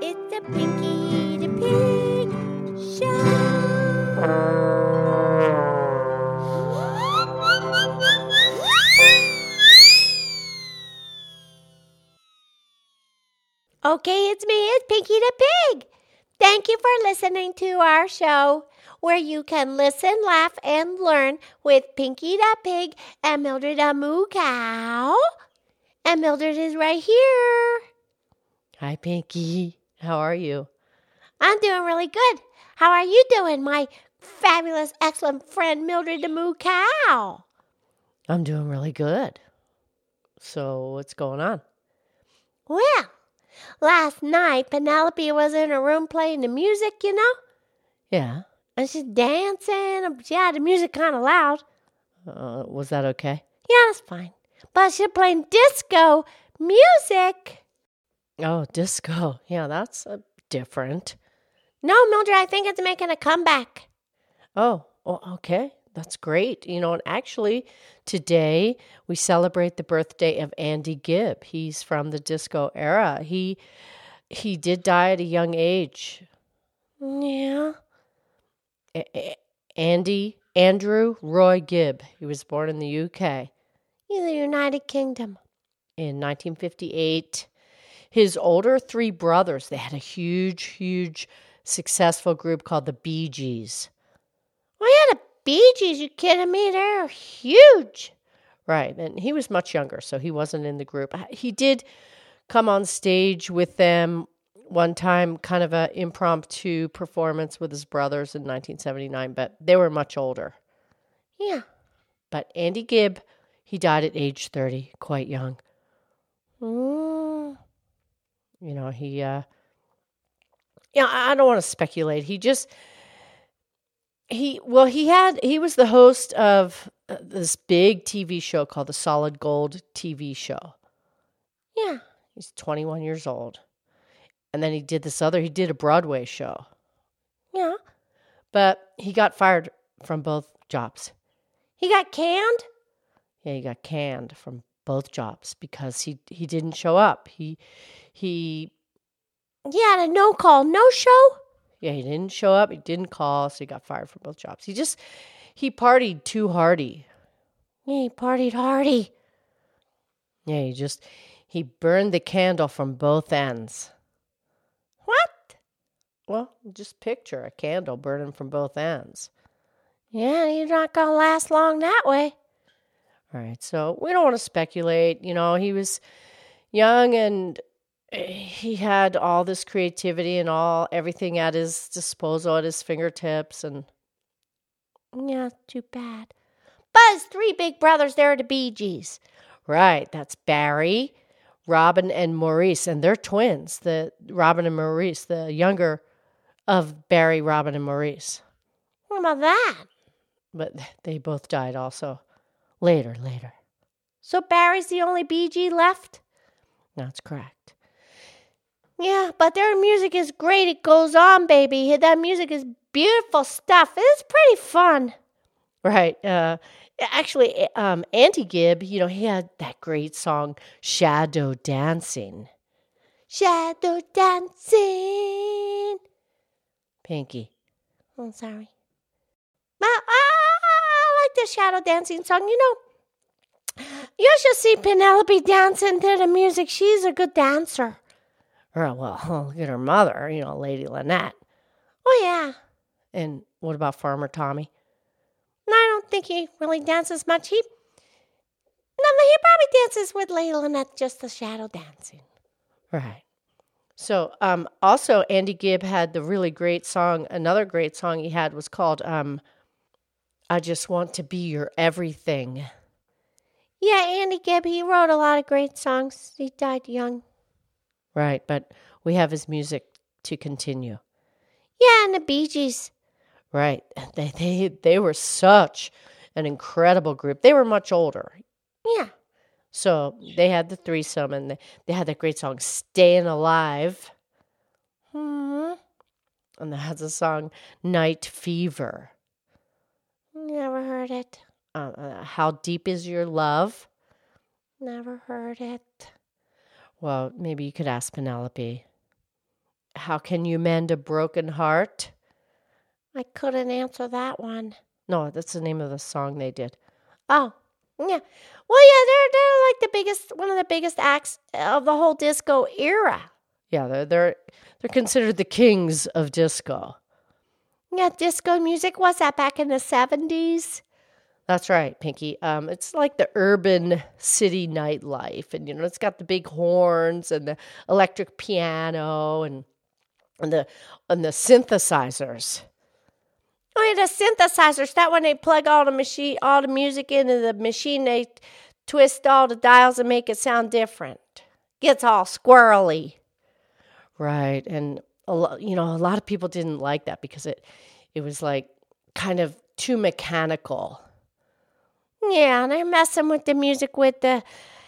It's the Pinky the Pig Show. Okay, it's me, it's Pinky the Pig. Thank you for listening to our show, where you can listen, laugh, and learn with Pinky the Pig and Mildred the Moo Cow. And Mildred is right here. Hi, Pinky. How are you? I'm doing really good. How are you doing, my fabulous, excellent friend Mildred the Moo Cow? I'm doing really good. So, what's going on? Well, last night Penelope was in her room playing the music, you know? Yeah. And she's dancing. She had the music kind of loud. Was that okay? Yeah, that's fine. But she's playing disco music. Oh, disco. Yeah, that's different. No, Mildred, I think it's making a comeback. Oh, okay. That's great. You know, and actually, today we celebrate the birthday of Andy Gibb. He's from the disco era. He did die at a young age. Yeah. Andrew Roy Gibb. He was born in the UK. In the United Kingdom. In 1958. His older three brothers, they had a huge, successful group called the Bee Gees. Oh, yeah, the Bee Gees, you kidding me? They're huge. Right, and he was much younger, so he wasn't in the group. He did come on stage with them one time, kind of an impromptu performance with his brothers in 1979, but they were much older. Yeah. But Andy Gibb, he died at age 30, quite young. Mm. You know, I don't want to speculate. He was the host of this big TV show called the Solid Gold TV show. Yeah. He's 21 years old. And then he did a Broadway show. Yeah. But he got fired from both jobs. He got canned? Yeah, he got canned from both jobs because he didn't show up. He had a no-call, no-show? Yeah, he didn't show up. He didn't call, so he got fired from both jobs. He partied too hardy. Yeah, he partied hardy. Yeah, he burned the candle from both ends. What? Well, just picture a candle burning from both ends. Yeah, you're not going to last long that way. All right, so we don't want to speculate. You know, he was young and he had all this creativity and everything at his disposal, at his fingertips, and yeah, too bad. But his three big brothers, they're the Bee Gees. Right, that's Barry, Robin, and Maurice, and they're twins. The Robin and Maurice, the younger of Barry, Robin, and Maurice. What about that? But they both died also later. So Barry's the only Bee Gee left? That's correct. Yeah, but their music is great. It goes on, baby. That music is beautiful stuff. It's pretty fun. Right. Actually, Andy Gibb, you know, he had that great song, Shadow Dancing. Shadow dancing. Pinky. Oh, sorry. Well, I like the shadow dancing song. You know, you should see Penelope dancing to the music. She's a good dancer. Oh, well, look at her mother, you know, Lady Lynette. Oh, yeah. And what about Farmer Tommy? I don't think he really dances much. He probably dances with Lady Lynette, just the shadow dancing. Right. So, also, Andy Gibb had the really great song. Another great song he had was called I Just Want to Be Your Everything. Yeah, Andy Gibb, he wrote a lot of great songs. He died young. Right, but we have his music to continue. Yeah, and the Bee Gees. Right. They were such an incredible group. They were much older. Yeah. So they had the threesome, and they had that great song, Staying Alive. Hmm. And that has a song, Night Fever. Never heard it. How Deep Is Your Love? Never heard it. Well, maybe you could ask Penelope. How can you mend a broken heart? I couldn't answer that one. No, that's the name of the song they did. Oh, yeah. Well, yeah, they're like one of the biggest acts of the whole disco era. Yeah, they're considered the kings of disco. Yeah, disco music was that back in the 70s? That's right, Pinky. It's like the urban city nightlife, and it's got the big horns and the electric piano and the synthesizers. Oh, yeah, the synthesizers. That when they plug all the music into the machine, they twist all the dials and make it sound different. Gets all squirrely. Right, and a lot of people didn't like that because it was like kind of too mechanical. Yeah, they're messing with the music with the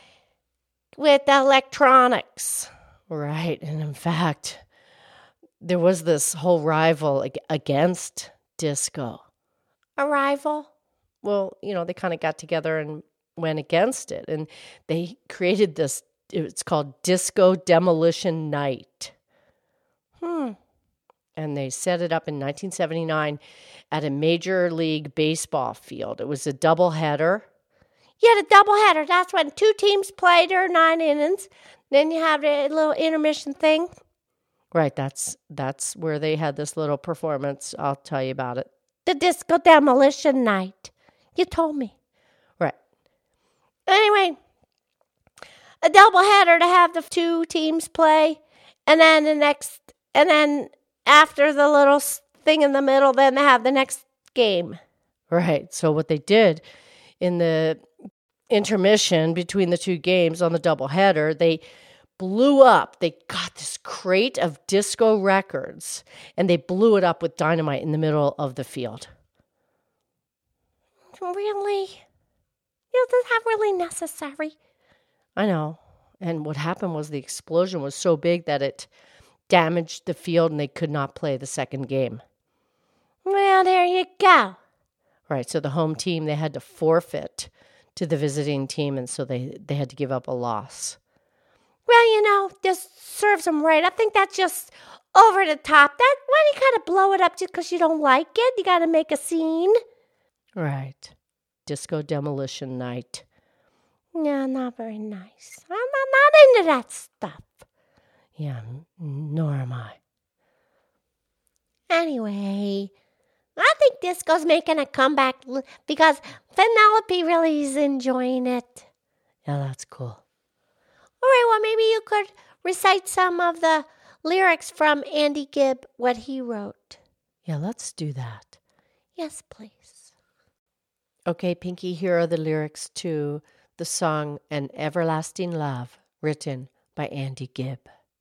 electronics. Right, and in fact, there was this whole rival against disco. A rival? Well, they kind of got together and went against it, and they created this. It's called Disco Demolition Night. And they set it up in 1979 at a Major League Baseball field. It was a doubleheader. Yeah, the doubleheader. That's when 2 teams played their 9 innings. Then you have a little intermission thing. Right, that's where they had this little performance. I'll tell you about it. The Disco Demolition Night. You told me. Right. Anyway, a doubleheader to have the 2 teams play, and then after the little thing in the middle, then they have the next game. Right. So what they did in the intermission between the 2 games on the doubleheader, they blew up. They got this crate of disco records, and they blew it up with dynamite in the middle of the field. Really? Is that really necessary? I know. And what happened was the explosion was so big that it damaged the field and they could not play the second game. Well, there you go. Right, so the home team, they had to forfeit to the visiting team, and so they had to give up a loss. Well, this serves them right. I think that's just over the top. Why do you kind of blow it up just because you don't like it? You got to make a scene. Right. Disco Demolition Night. No, not very nice. I'm not into that stuff. Yeah, nor am I. Anyway, I think disco's making a comeback because Penelope really is enjoying it. Yeah, that's cool. All right, well, maybe you could recite some of the lyrics from Andy Gibb, what he wrote. Yeah, let's do that. Yes, please. Okay, Pinky, here are the lyrics to the song An Everlasting Love, written by Andy Gibb.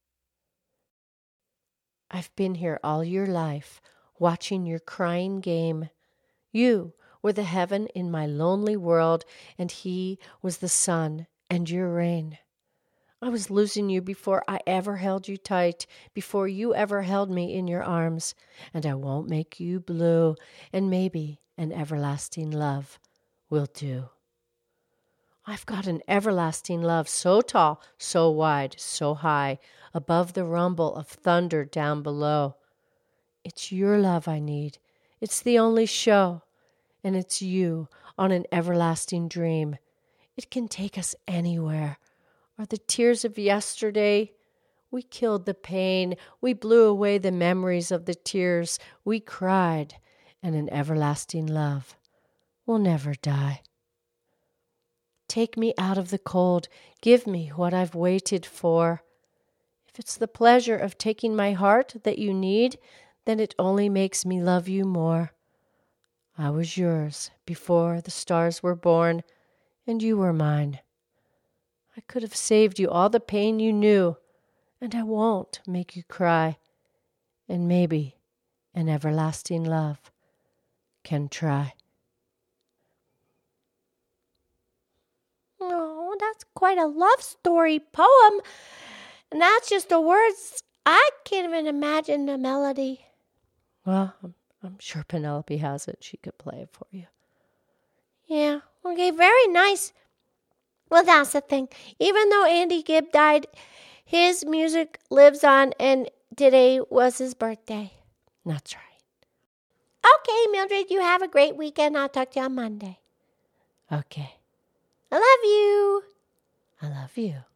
I've been here all your life, watching your crying game. You were the heaven in my lonely world, and he was the sun and your rain. I was losing you before I ever held you tight, before you ever held me in your arms, and I won't make you blue, and maybe an everlasting love will do. I've got an everlasting love so tall, so wide, so high, above the rumble of thunder down below. It's your love I need. It's the only show. And it's you on an everlasting dream. It can take us anywhere. Are the tears of yesterday? We killed the pain. We blew away the memories of the tears. We cried. And an everlasting love will never die. Take me out of the cold. Give me what I've waited for. If it's the pleasure of taking my heart that you need, then it only makes me love you more. I was yours before the stars were born, and you were mine. I could have saved you all the pain you knew, and I won't make you cry. And maybe an everlasting love can try. Oh, that's quite a love story poem. And that's just the words. I can't even imagine the melody. Well, I'm sure Penelope has it. She could play it for you. Yeah, okay, very nice. Well, that's the thing. Even though Andy Gibb died, his music lives on, and today was his birthday. That's right. Okay, Mildred, you have a great weekend. I'll talk to you on Monday. Okay. I love you. I love you.